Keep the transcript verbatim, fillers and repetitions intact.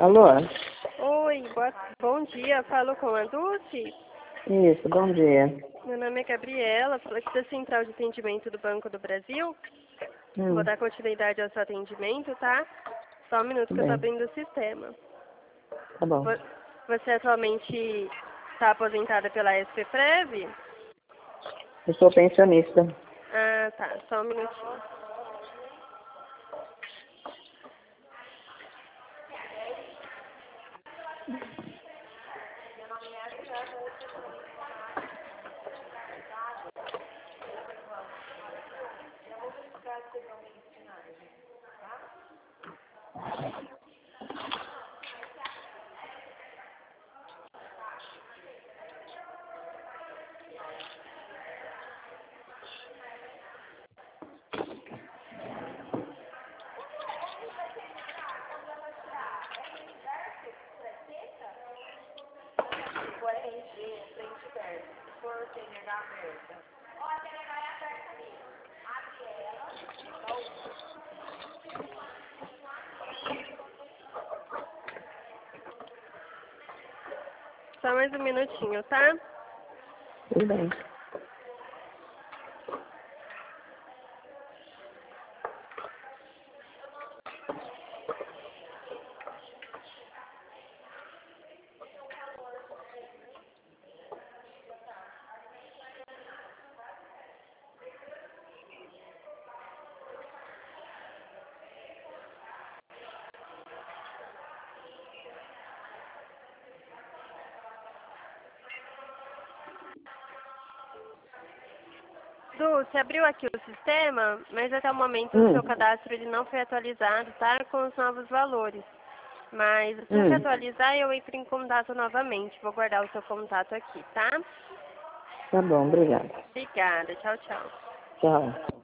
Alô? Oi, boa, bom dia. Falo com a Dulce. Isso, bom dia. Meu nome é Gabriela, falo aqui da Central de Atendimento do Banco do Brasil. Hum, Vou dar continuidade ao seu atendimento, tá? Só um minuto tudo que eu tô bem, abrindo o sistema. tá bom. Vo- Você atualmente está aposentada pela SPFrev? Eu sou pensionista. Ah, tá. Só um minutinho. Só mais um minutinho, tá? Tudo bem. Du, você abriu aqui o sistema, mas até o momento o Hum, seu cadastro ele não foi atualizado, tá? Com os novos valores. Mas assim que hum, atualizar, eu entro em contato novamente. Vou guardar o seu contato aqui, tá? tá bom, obrigada. Obrigada. Tchau, tchau. Tchau.